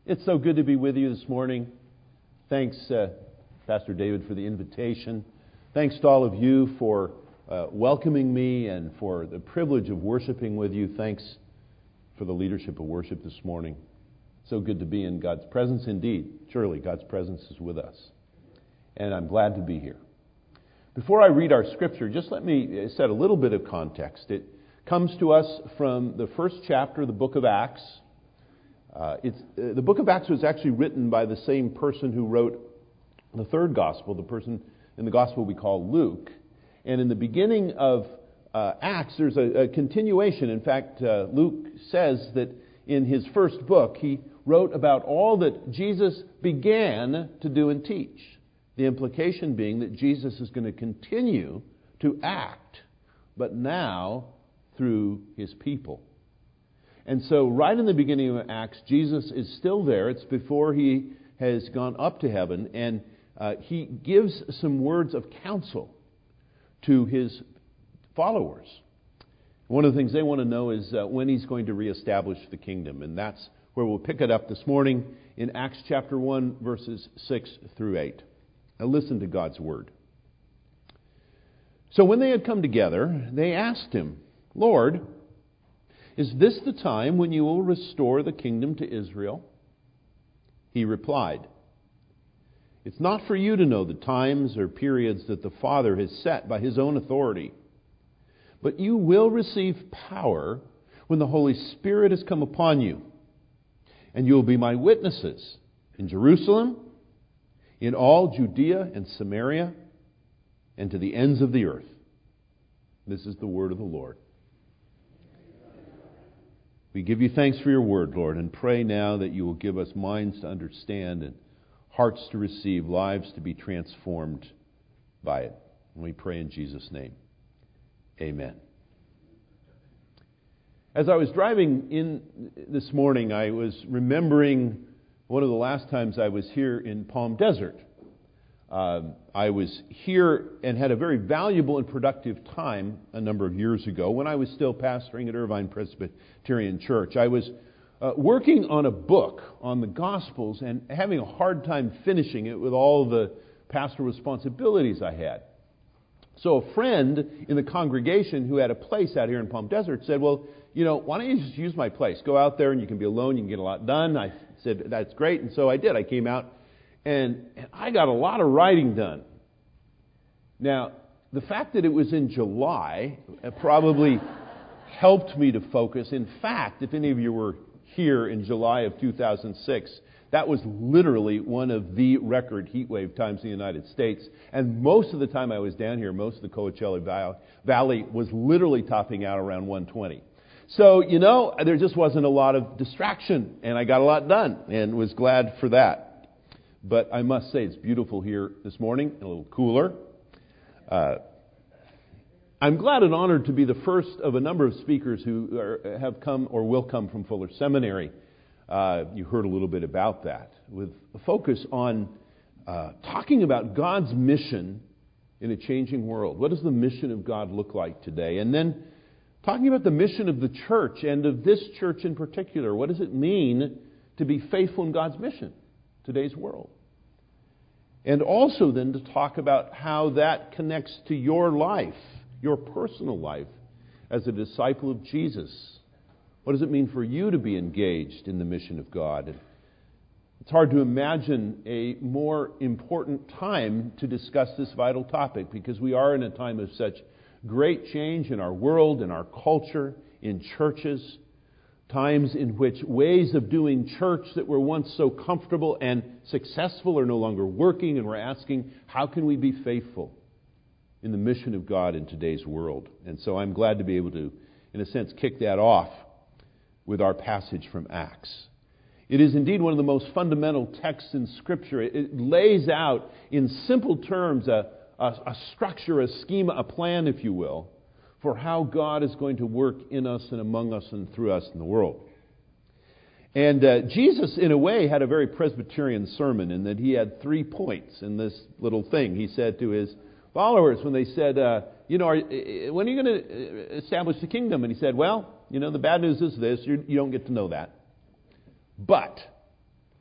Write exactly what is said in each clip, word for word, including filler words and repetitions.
It's so good to be with you this morning. Thanks, uh, Pastor David, for the invitation. Thanks to all of you for uh, welcoming me and for the privilege of worshiping with you. Thanks for the leadership of worship this morning. So good to be in God's presence indeed. Surely God's presence is with us. And I'm glad to be here. Before I read our scripture, just let me set a little bit of context. It comes to us from the first chapter of the book of Acts. Uh, it's, uh, the book of Acts was actually written by the same person who wrote the third gospel, the person in the gospel we call Luke. And in the beginning of uh, Acts, there's a, a continuation. In fact, uh, Luke says that in his first book, he wrote about all that Jesus began to do and teach. The implication being that Jesus is going to continue to act, but now through his people. And so right in the beginning of Acts, Jesus is still there. It's before he has gone up to heaven, and uh, he gives some words of counsel to his followers. One of the things they want to know is uh, when he's going to reestablish the kingdom, and that's where we'll pick it up this morning in Acts chapter one, verses six through eight. Now listen to God's word. So when they had come together, they asked him, "Lord, is this the time when you will restore the kingdom to Israel?" He replied, "It's not for you to know the times or periods that the Father has set by his own authority. But you will receive power when the Holy Spirit has come upon you. And you will be my witnesses in Jerusalem, in all Judea and Samaria, and to the ends of the earth." This is the word of the Lord. We give you thanks for your word, Lord, and pray now that you will give us minds to understand and hearts to receive, lives to be transformed by it. And we pray in Jesus' name. Amen. As I was driving in this morning, I was remembering one of the last times I was here in Palm Desert. Uh, I was here and had a very valuable and productive time a number of years ago when I was still pastoring at Irvine Presbyterian Church. I was uh, working on a book on the Gospels and having a hard time finishing it with all the pastoral responsibilities I had. So a friend in the congregation who had a place out here in Palm Desert said, "Well, you know, why don't you just use my place? Go out there and you can be alone, you can get a lot done." I said, "That's great." And so I did. I came out and, and I got a lot of writing done. Now, the fact that it was in July probably helped me to focus. In fact, if any of you were here in July of two thousand six, that was literally one of the record heat wave times in the United States. And most of the time I was down here, most of the Coachella Valley was literally topping out around one twenty. So, you know, there just wasn't a lot of distraction, and I got a lot done and was glad for that. But I must say it's beautiful here this morning, and a little cooler. Uh, I'm glad and honored to be the first of a number of speakers who are, have come or will come from Fuller Seminary. Uh, you heard a little bit about that, with a focus on uh, talking about God's mission in a changing world. What does the mission of God look like today? And then talking about the mission of the church and of this church in particular. What does it mean to be faithful in God's mission, today's world? And also then to talk about how that connects to your life, your personal life as a disciple of Jesus. What does it mean for you to be engaged in the mission of God? It's hard to imagine a more important time to discuss this vital topic, because we are in a time of such great change in our world, in our culture, in churches, times in which ways of doing church that were once so comfortable and successful are no longer working, and we're asking, how can we be faithful in the mission of God in today's world? And so I'm glad to be able to, in a sense, kick that off with our passage from Acts. It is indeed one of the most fundamental texts in Scripture. It lays out in simple terms a, a, a structure, a schema, a plan, if you will, for how God is going to work in us and among us and through us in the world. And uh, Jesus, in a way, had a very Presbyterian sermon in that he had three points in this little thing. He said to his followers when they said, uh, you know, are, when are you going to establish the kingdom? And he said, well, you know, the bad news is this, you, you don't get to know that. But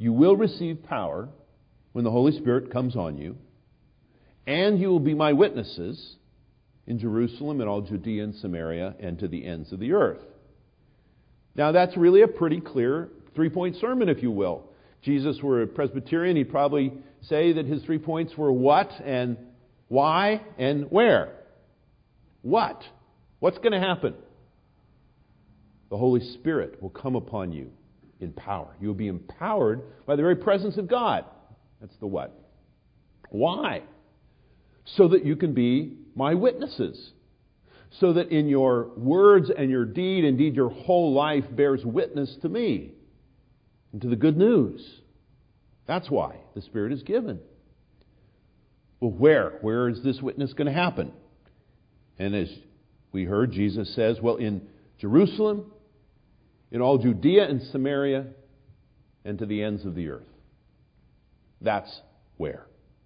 You will receive power when the Holy Spirit comes on you, and you will be my witnesses in Jerusalem and all Judea and Samaria and to the ends of the earth. Now that's really a pretty clear three-point sermon, if you will. Jesus were a Presbyterian, he'd probably say that his three points were what and why and where. What? What's going to happen? The Holy Spirit will come upon you in power. You will be empowered by the very presence of God. That's the what. Why? So that you can be my witnesses. So that in your words and your deed, indeed your whole life bears witness to me and to the good news. That's why the Spirit is given. Well, where? Where is this witness going to happen? And as we heard, Jesus says, well, in Jerusalem, in all Judea and Samaria, and to the ends of the earth. That's where.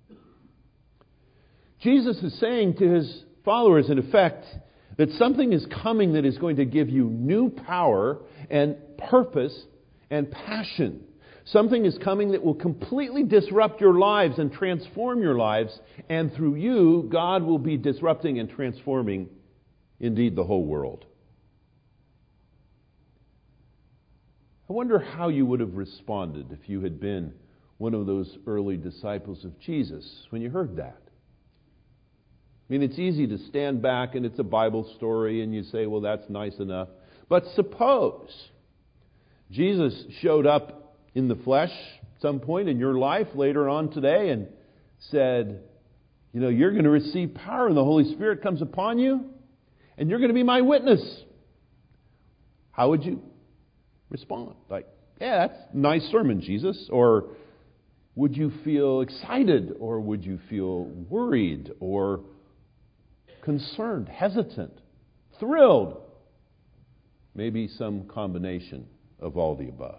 Jesus is saying to his followers, in effect, that something is coming that is going to give you new power and purpose and passion. Something is coming that will completely disrupt your lives and transform your lives, and through you, God will be disrupting and transforming, indeed, the whole world. I wonder how you would have responded if you had been one of those early disciples of Jesus when you heard that. I mean, it's easy to stand back and it's a Bible story and you say, well, that's nice enough. But suppose Jesus showed up in the flesh at some point in your life later on today and said, you know, you're going to receive power and the Holy Spirit comes upon you and you're going to be my witness. How would you respond? Like, yeah, that's a nice sermon, Jesus. Or would you feel excited? Or would you feel worried? Or concerned, hesitant, thrilled? Maybe some combination of all the above.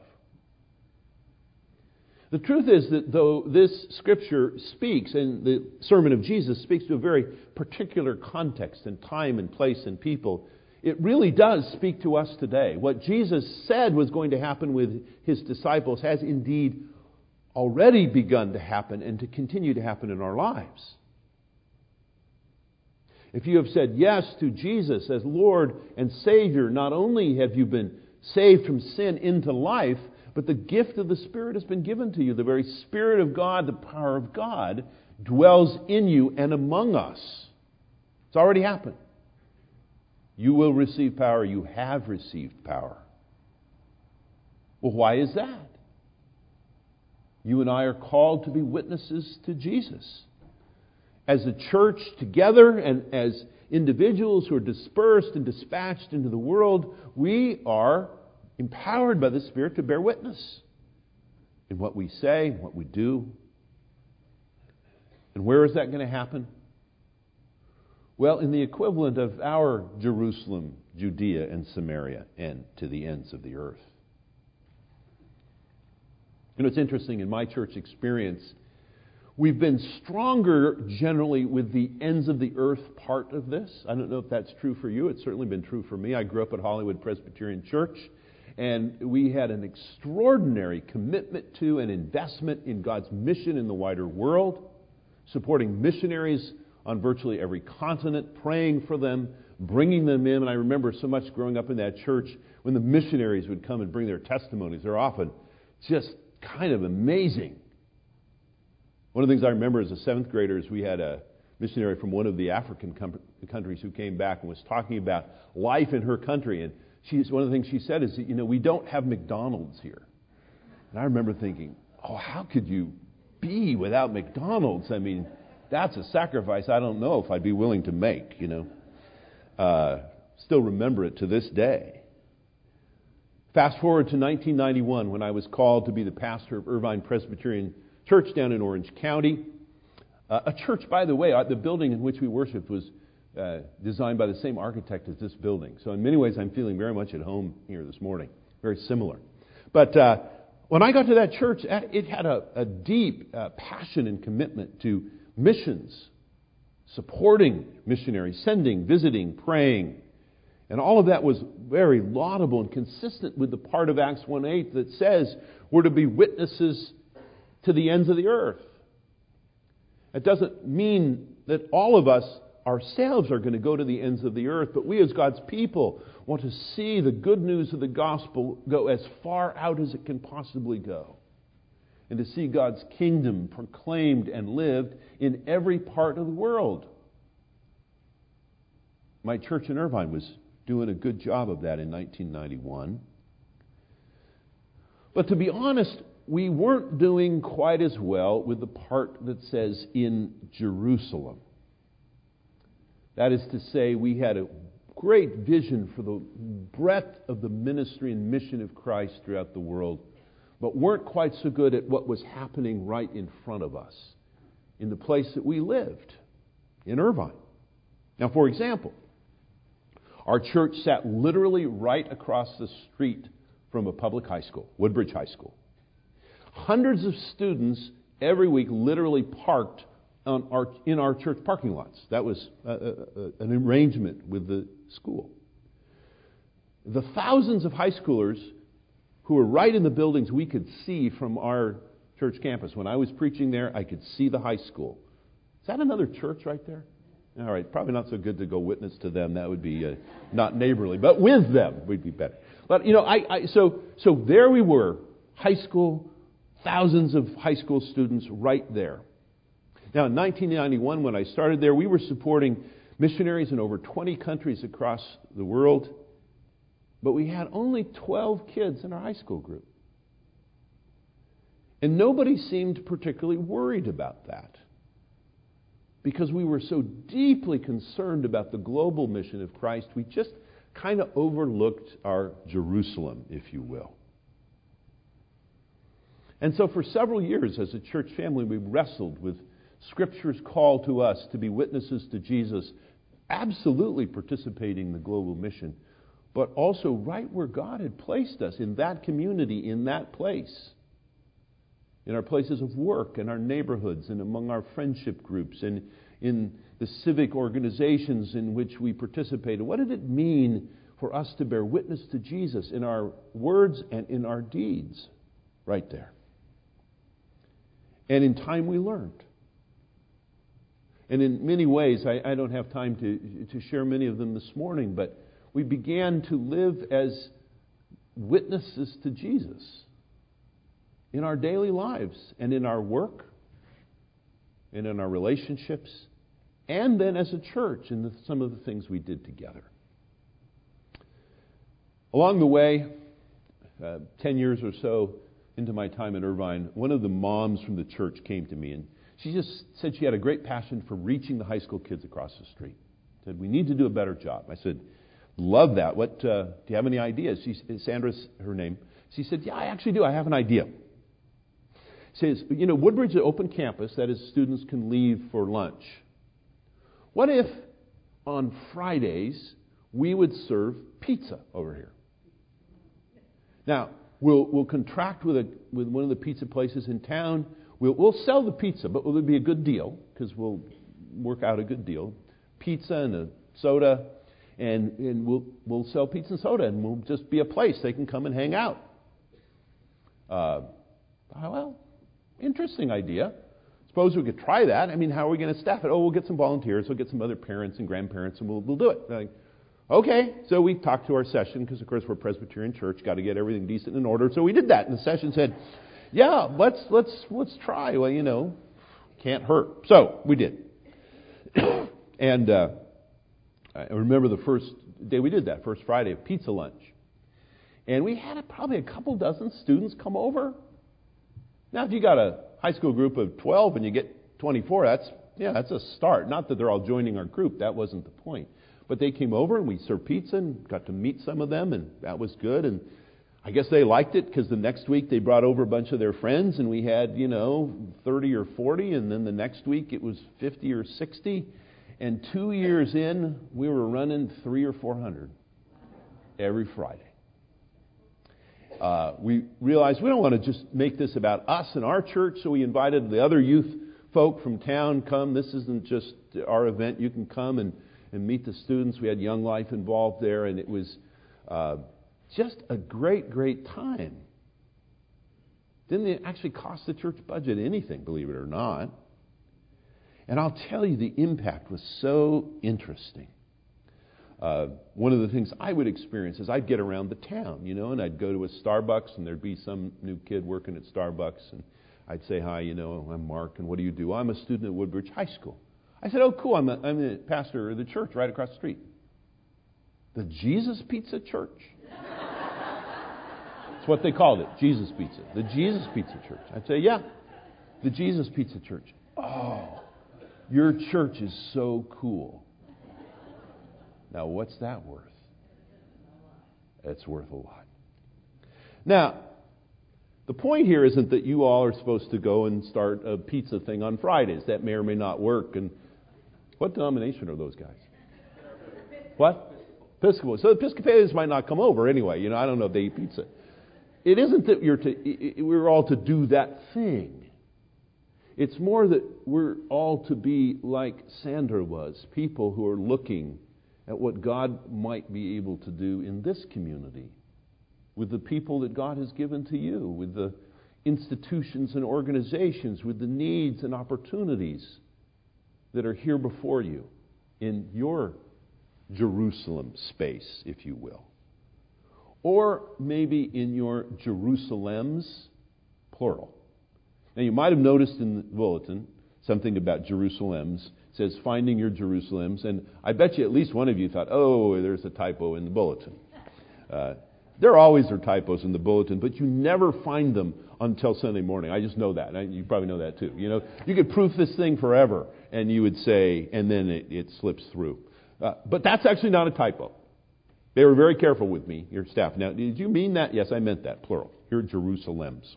The truth is that though this Scripture speaks, and the sermon of Jesus speaks to a very particular context and time and place and people, it really does speak to us today. What Jesus said was going to happen with his disciples has indeed already begun to happen and to continue to happen in our lives. If you have said yes to Jesus as Lord and Savior, not only have you been saved from sin into life, but the gift of the Spirit has been given to you. The very Spirit of God, the power of God, dwells in you and among us. It's already happened. You will receive power. You have received power. Well, why is that? You and I are called to be witnesses to Jesus. As a church together and as individuals who are dispersed and dispatched into the world, we are empowered by the Spirit to bear witness in what we say, what we do. And where is that going to happen? Well, in the equivalent of our Jerusalem, Judea, and Samaria, and to the ends of the earth. You know, it's interesting, in my church experience, we've been stronger generally with the ends of the earth part of this. I don't know if that's true for you. It's certainly been true for me. I grew up at Hollywood Presbyterian Church, and we had an extraordinary commitment to and investment in God's mission in the wider world, supporting missionaries on virtually every continent, praying for them, bringing them in. And I remember so much growing up in that church when the missionaries would come and bring their testimonies. They're often just kind of amazing. One of the things I remember as a seventh grader is we had a missionary from one of the African com- countries who came back and was talking about life in her country. And she's, one of the things she said is, that, you know, we don't have McDonald's here. And I remember thinking, oh, how could you be without McDonald's? I mean, that's a sacrifice I don't know if I'd be willing to make, you know. Uh, still remember it to this day. Fast forward to nineteen ninety-one, when I was called to be the pastor of Irvine Presbyterian Church down in Orange County. Uh, a church, by the way, uh, the building in which we worshiped was uh, designed by the same architect as this building. So in many ways, I'm feeling very much at home here this morning. Very similar. But uh, when I got to that church, it had a, a deep uh, passion and commitment to missions, supporting missionaries, sending, visiting, praying. And all of that was very laudable and consistent with the part of Acts one eight that says we're to be witnesses to the ends of the earth. It doesn't mean that all of us ourselves are going to go to the ends of the earth, but we as God's people want to see the good news of the gospel go as far out as it can possibly go. And to see God's kingdom proclaimed and lived in every part of the world. My church in Irvine was doing a good job of that in nineteen ninety-one. But to be honest, we weren't doing quite as well with the part that says in Jerusalem. That is to say, we had a great vision for the breadth of the ministry and mission of Christ throughout the world, but weren't quite so good at what was happening right in front of us, in the place that we lived, in Irvine. Now, for example, our church sat literally right across the street from a public high school, Woodbridge High School. Hundreds of students every week literally parked on our, in our church parking lots. That was a, a, a, an arrangement with the school. The thousands of high schoolers who were right in the buildings we could see from our church campus. When I was preaching there, I could see the high school. Is that another church right there? All right, probably not so good to go witness to them. That would be uh, not neighborly. But with them, we'd be better. But, you know, I, I so so there we were, high school, thousands of high school students right there. Now, in nineteen ninety-one, when I started there, we were supporting missionaries in over twenty countries across the world. But we had only twelve kids in our high school group. And nobody seemed particularly worried about that, because we were so deeply concerned about the global mission of Christ, we just kind of overlooked our Jerusalem, if you will. And so for several years as a church family, we wrestled with Scripture's call to us to be witnesses to Jesus, absolutely participating in the global mission, but also right where God had placed us, in that community, in that place, in our places of work, in our neighborhoods, and among our friendship groups, and in the civic organizations in which we participated. What did it mean for us to bear witness to Jesus in our words and in our deeds? Right there. And in time we learned. And in many ways, I, I don't have time to, to share many of them this morning, but we began to live as witnesses to Jesus in our daily lives and in our work and in our relationships, and then as a church in the, some of the things we did together. Along the way, uh, ten years or so into my time in Irvine, one of the moms from the church came to me, and she just said she had a great passion for reaching the high school kids across the street. Said, we need to do a better job. I said, love that. What uh, do you have any ideas? She, Sandra's her name. She said, yeah, I actually do. I have an idea. Says, you know, Woodbridge is an open campus, that is, students can leave for lunch. What if on Fridays we would serve pizza over here? Now, we'll we'll contract with a with one of the pizza places in town. We'll we'll sell the pizza, but it'll be a good deal because we'll work out a good deal. Pizza and a soda, and and we'll we'll sell pizza and soda, and we'll just be a place they can come and hang out. Uh, well. Interesting idea. Suppose we could try that. I mean, how are we going to staff it? Oh, we'll get some volunteers. We'll get some other parents and grandparents, and we'll we'll do it. Like, okay. So we talked to our session, because of course we're a Presbyterian church, got to get everything decent in order. So we did that. And the session said, "Yeah, let's let's let's try." Well, you know, can't hurt. So we did. and uh, I remember the first day we did that, first Friday of pizza lunch, and we had a, probably a couple dozen students come over. Now, if you got a high school group of twelve and you get twenty-four, that's yeah, that's a start. Not that they're all joining our group. That wasn't the point. But they came over and we served pizza and got to meet some of them, and that was good. And I guess they liked it, because the next week they brought over a bunch of their friends, and we had, you know, thirty or forty, and then the next week it was fifty or sixty. And two years in, we were running three or four hundred every Friday. Uh, we realized we don't want to just make this about us and our church, so we invited the other youth folk from town. Come, this isn't just our event. You can come and, and meet the students. We had Young Life involved there, and it was uh, just a great, great time. Didn't actually cost the church budget anything, believe it or not. And I'll tell you, the impact was so interesting. Uh, one of the things I would experience is I'd get around the town, you know, and I'd go to a Starbucks, and there'd be some new kid working at Starbucks, and I'd say, hi, you know, I'm Mark, and what do you do? I'm a student at Woodbridge High School. I said, oh, cool, I'm, a, I'm the pastor of the church right across the street. The Jesus Pizza Church. That's what they called it, Jesus Pizza. The Jesus Pizza Church. I'd say, yeah, the Jesus Pizza Church. Oh, your church is so cool. Now, what's that worth? It's worth a lot. Now, the point here isn't that you all are supposed to go and start a pizza thing on Fridays. That may or may not work. And what denomination are those guys? What? Episcopal. So Episcopalians might not come over anyway. You know, I don't know if they eat pizza. It isn't that you're to, we're all to do that thing. It's more that we're all to be like Sandra was, people who are looking at what God might be able to do in this community, with the people that God has given to you, with the institutions and organizations, with the needs and opportunities that are here before you in your Jerusalem space, if you will. Or maybe in your Jerusalems, plural. Now, you might have noticed in the bulletin something about Jerusalems. It says, finding your Jerusalems. And I bet you at least one of you thought, oh, there's a typo in the bulletin. Uh, there always are typos in the bulletin, but you never find them until Sunday morning. I just know that. I, you probably know that too. You know, you could proof this thing forever, and you would say, and then it, it slips through. Uh, but that's actually not a typo. They were very careful with me, your staff. Now, did you mean that? Yes, I meant that, plural. Your Jerusalems.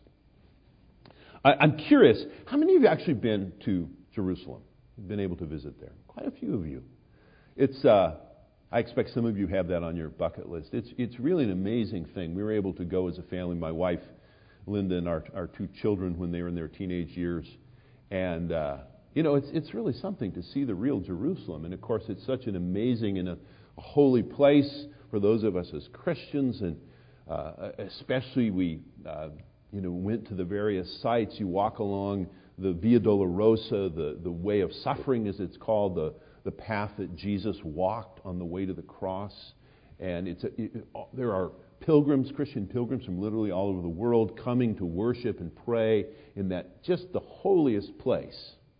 I, I'm curious, how many of you actually been to Jerusalem? Been able to visit there? Quite a few of you. It's, uh, I expect some of you have that on your bucket list. It's it's really an amazing thing. We were able to go as a family, my wife, Linda, and our our two children when they were in their teenage years. And, uh, you know, it's it's really something to see the real Jerusalem. And, of course, it's such an amazing and a, a holy place for those of us as Christians. And uh, especially we, uh, you know, went to the various sites. You walk along the Via Dolorosa, the, the way of suffering, as it's called, the, the path that Jesus walked on the way to the cross. And it's a, it, there are pilgrims, Christian pilgrims from literally all over the world coming to worship and pray in that just the holiest place.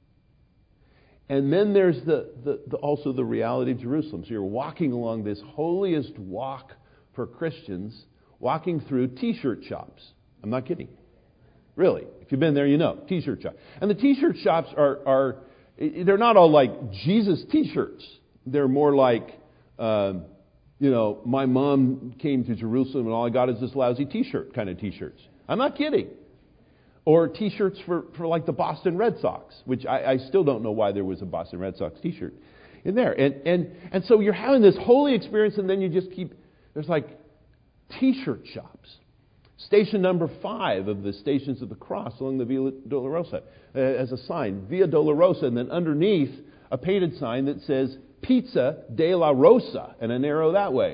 And then there's the, the, the also the reality of Jerusalem. So you're walking along this holiest walk for Christians, walking through T-shirt shops. I'm not kidding. Really. If you've been there, you know. T-shirt shop. And the T-shirt shops are, are they're not all like Jesus T-shirts. They're more like, uh, you know, my mom came to Jerusalem and all I got is this lousy T-shirt kind of T-shirts. I'm not kidding. Or T-shirts for, for like the Boston Red Sox, which I, I still don't know why there was a Boston Red Sox T-shirt in there. And, and, and so you're having this holy experience and then you just keep, there's like T-shirt shops. Station number five of the Stations of the Cross along the Via Dolorosa uh, as a sign, Via Dolorosa, and then underneath a painted sign that says Pizza de la Rosa, and an arrow that way.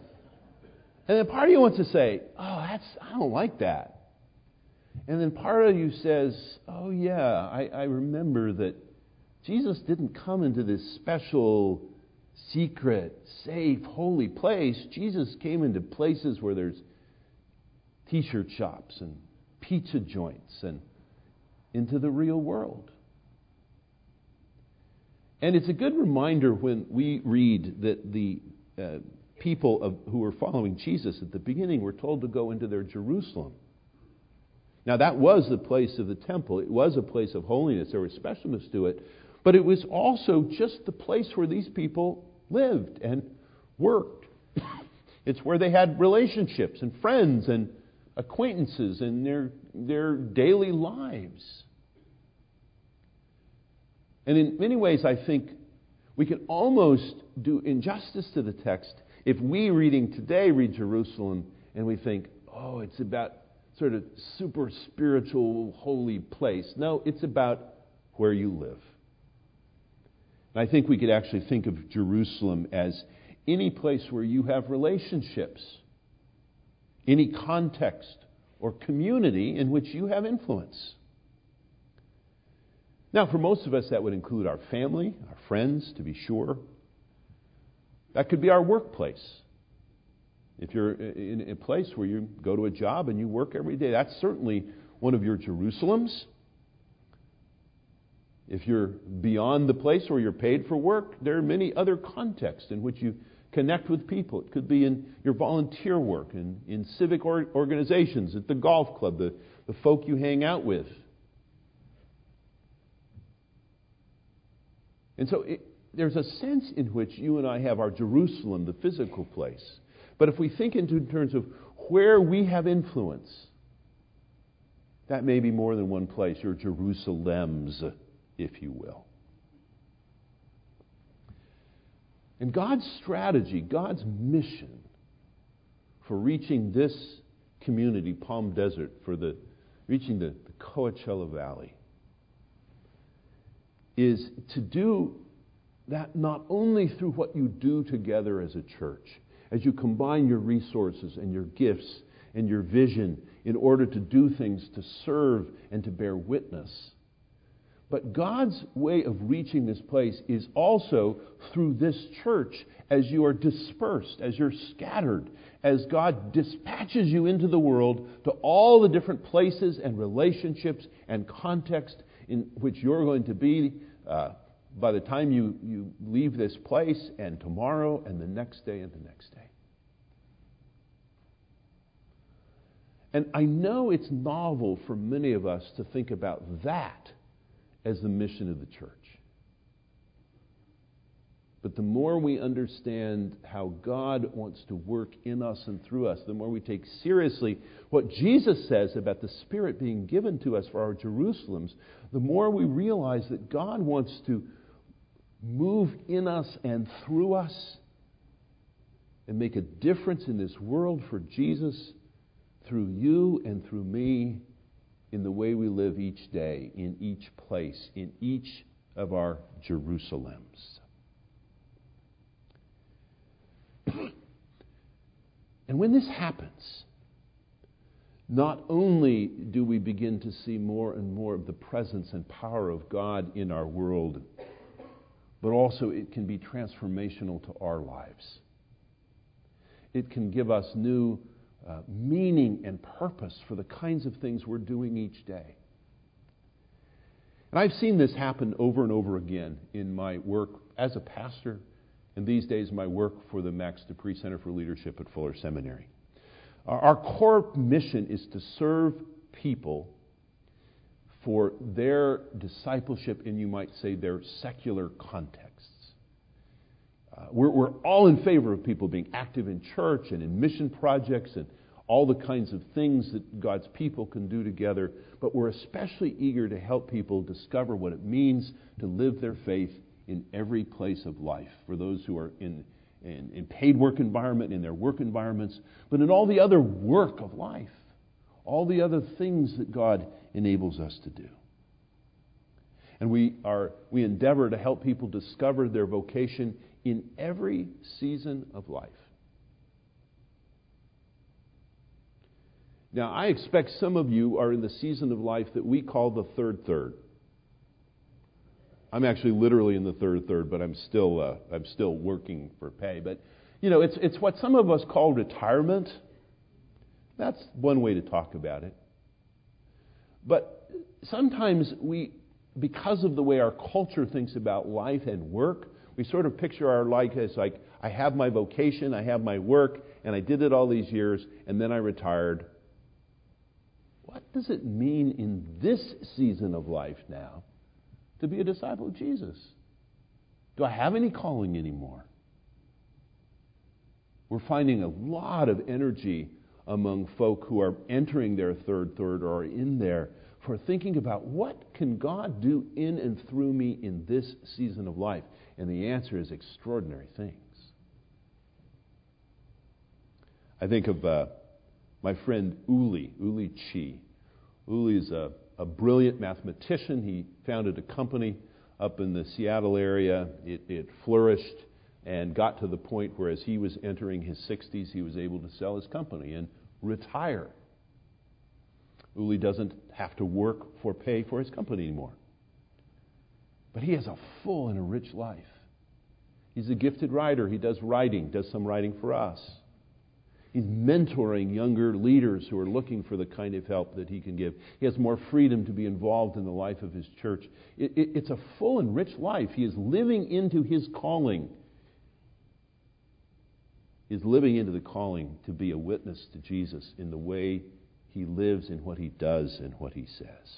And then part of you wants to say, oh, that's I don't like that. And then part of you says, oh yeah, I, I remember that Jesus didn't come into this special, secret, safe, holy place. Jesus came into places where there's T-shirt shops and pizza joints and into the real world. And it's a good reminder when we read that the uh, people of, who were following Jesus at the beginning were told to go into their Jerusalem. Now that was the place of the temple. It was a place of holiness. There was specialness to it. But it was also just the place where these people lived and worked. It's where they had relationships and friends and acquaintances in their their daily lives. And in many ways, I think we can almost do injustice to the text if we, reading today, read Jerusalem and we think, oh, it's about sort of super spiritual, holy place. No, it's about where you live. And I think we could actually think of Jerusalem as any place where you have relationships, any context or community in which you have influence. Now, for most of us, that would include our family, our friends, to be sure. That could be our workplace. If you're in a place where you go to a job and you work every day, that's certainly one of your Jerusalems. If you're beyond the place where you're paid for work, there are many other contexts in which you connect with people. It could be in your volunteer work, in, in civic or, organizations, at the golf club, the, the folk you hang out with. And so it, there's a sense in which you and I have our Jerusalem, the physical place. But if we think into terms of where we have influence, that may be more than one place, your Jerusalems, if you will. And God's strategy, God's mission for reaching this community, Palm Desert, for the reaching the, the Coachella Valley, is to do that not only through what you do together as a church, as you combine your resources and your gifts and your vision in order to do things to serve and to bear witness. But God's way of reaching this place is also through this church as you are dispersed, as you're scattered, as God dispatches you into the world to all the different places and relationships and context in which you're going to be uh, by the time you, you leave this place, and tomorrow and the next day and the next day. And I know it's novel for many of us to think about that as the mission of the church. But the more we understand how God wants to work in us and through us, the more we take seriously what Jesus says about the Spirit being given to us for our Jerusalems, the more we realize that God wants to move in us and through us and make a difference in this world for Jesus through you and through me in the way we live each day, in each place, in each of our Jerusalems. And when this happens, not only do we begin to see more and more of the presence and power of God in our world, but also it can be transformational to our lives. It can give us new uh, meaning and purpose for the kinds of things we're doing each day. And I've seen this happen over and over again in my work as a pastor, and these days my work for the Max Dupree Center for Leadership at Fuller Seminary. Our, our core mission is to serve people for their discipleship in, you might say, their secular contexts. Uh, we're, we're all in favor of people being active in church and in mission projects and all the kinds of things that God's people can do together, but we're especially eager to help people discover what it means to live their faith in every place of life, for those who are in, in, in paid work environment, in their work environments, but in all the other work of life, all the other things that God enables us to do. And we are we endeavor to help people discover their vocation in every season of life. Now, I expect some of you are in the season of life that we call the third third. I'm actually literally in the third third, but I'm still uh, I'm still working for pay. But you know, it's it's what some of us call retirement. That's one way to talk about it. But sometimes we, because of the way our culture thinks about life and work, we sort of picture our life as like, I have my vocation, I have my work, and I did it all these years, and then I retired. What does it mean in this season of life now to be a disciple of Jesus? Do I have any calling anymore? We're finding a lot of energy among folk who are entering their third third or are in there for thinking about what can God do in and through me in this season of life? And the answer is extraordinary things. I think of uh, my friend Uli, Uli Chi. Uli is a, a brilliant mathematician. He founded a company up in the Seattle area. It, it flourished and got to the point where as he was entering his sixties, he was able to sell his company and retire. Uli doesn't have to work for pay for his company anymore. But he has a full and a rich life. He's a gifted writer. He does writing, does some writing for us. He's mentoring younger leaders who are looking for the kind of help that he can give. He has more freedom to be involved in the life of his church. It, it, it's a full and rich life. He is living into his calling. He's living into the calling to be a witness to Jesus in the way he lives, in what he does, and what he says.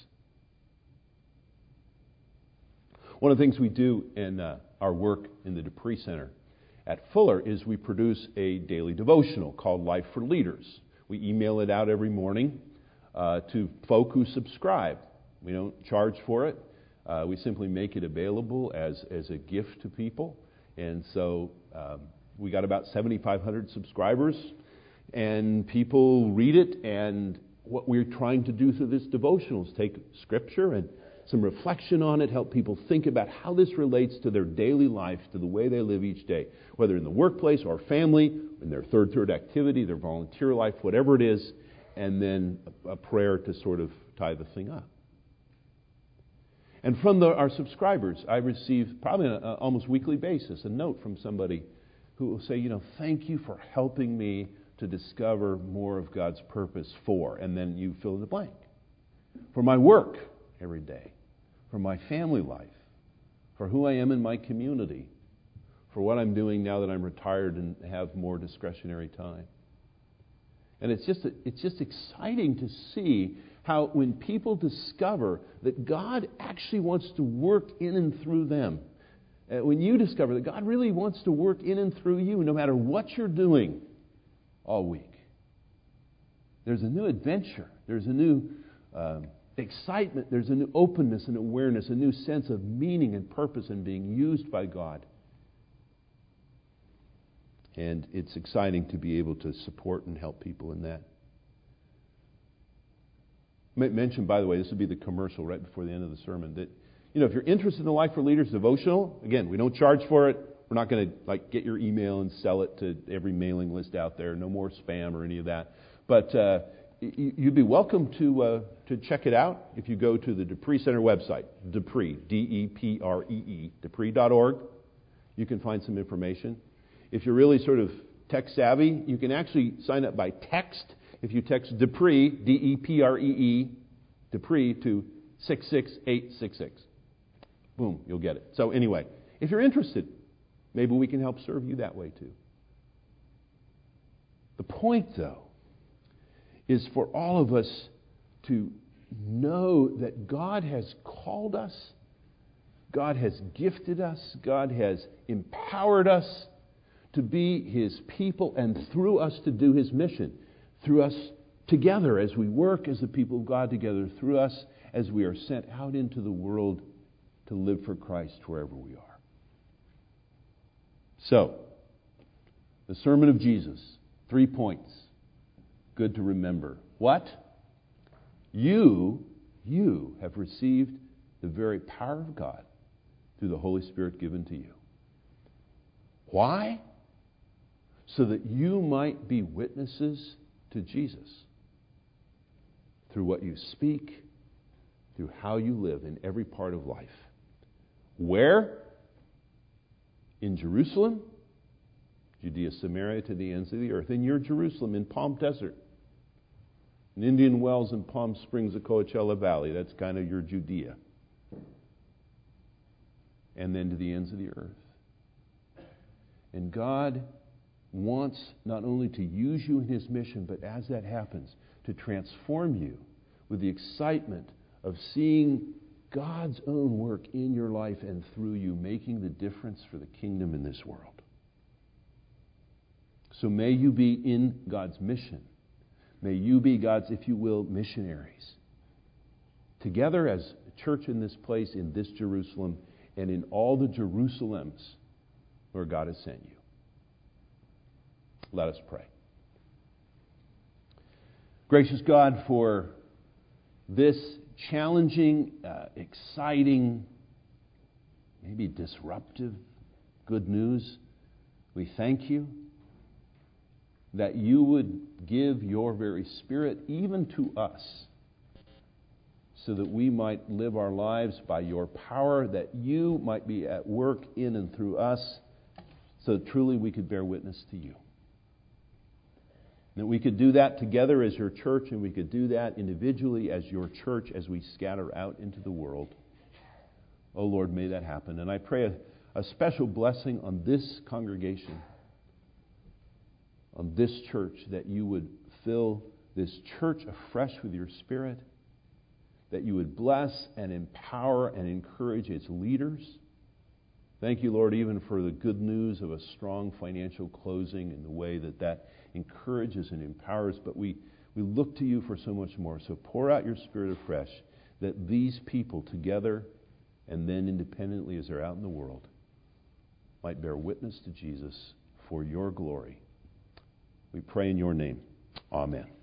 One of the things we do in uh, our work in the Dupree Center at Fuller is we produce a daily devotional called Life for Leaders. We email it out every morning uh, to folk who subscribe. We don't charge for it. Uh, we simply make it available as, as a gift to people. And so um, we got about seventy-five hundred subscribers, and people read it. And what we're trying to do through this devotional is take Scripture and some reflection on it, help people think about how this relates to their daily life, to the way they live each day, whether in the workplace or family, in their third third activity, their volunteer life, whatever it is, and then a, a prayer to sort of tie the thing up. And from the, our subscribers, I receive probably on an almost weekly basis a note from somebody who will say, you know, thank you for helping me to discover more of God's purpose for, and then you fill in the blank. For my work every day, for my family life, for who I am in my community, for what I'm doing now that I'm retired and have more discretionary time. And it's just it's just exciting to see how when people discover that God actually wants to work in and through them, uh, when you discover that God really wants to work in and through you, no matter what you're doing all week, there's a new adventure, there's a new um, excitement, there's a new openness and awareness, a new sense of meaning and purpose in being used by God. And it's exciting to be able to support and help people in that. I mentioned, by the way, this would be the commercial right before the end of the sermon, that, you know, if you're interested in the Life for Leaders devotional, again, we don't charge for it. We're not going to like get your email and sell it to every mailing list out there. No more spam or any of that. But uh, you'd be welcome to uh, to check it out if you go to the Dupree Center website, Dupree, D E P R E E, Dupree dot org. You can find some information. If you're really sort of tech savvy, you can actually sign up by text. If you text Dupree, D E P R E E, Dupree to six six eight six six. Boom, you'll get it. So anyway, if you're interested, maybe we can help serve you that way too. The point, though, is for all of us to know that God has called us, God has gifted us, God has empowered us to be His people, and through us to do His mission. Through us together as we work as the people of God together. Through us as we are sent out into the world to live for Christ wherever we are. So, the Sermon of Jesus, three points. Good to remember. What? You, you have received the very power of God through the Holy Spirit given to you. Why? So that you might be witnesses to Jesus through what you speak, through how you live in every part of life. Where? In Jerusalem, Judea, Samaria, to the ends of the earth. In your Jerusalem, in Palm Desert, in Indian Wells and Palm Springs, the Coachella Valley. That's kind of your Judea. And then to the ends of the earth. And God wants not only to use you in His mission, but as that happens, to transform you with the excitement of seeing God's own work in your life and through you, making the difference for the kingdom in this world. So may you be in God's mission. May you be God's, if you will, missionaries. Together as a church in this place, in this Jerusalem, and in all the Jerusalems where God has sent you. Let us pray. Gracious God, for this challenging, uh, exciting, maybe disruptive good news. We thank you that you would give your very Spirit even to us, so that we might live our lives by your power, that you might be at work in and through us, so that truly we could bear witness to you. That we could do that together as your church, and we could do that individually as your church as we scatter out into the world. Oh Lord, may that happen. And I pray a, a special blessing on this congregation, on this church, that you would fill this church afresh with your Spirit, that you would bless and empower and encourage its leaders. Thank you, Lord, even for the good news of a strong financial closing and the way that that encourages and empowers. But we, we look to you for so much more. So pour out your Spirit afresh, that these people together and then independently as they're out in the world might bear witness to Jesus for your glory. We pray in your name. Amen.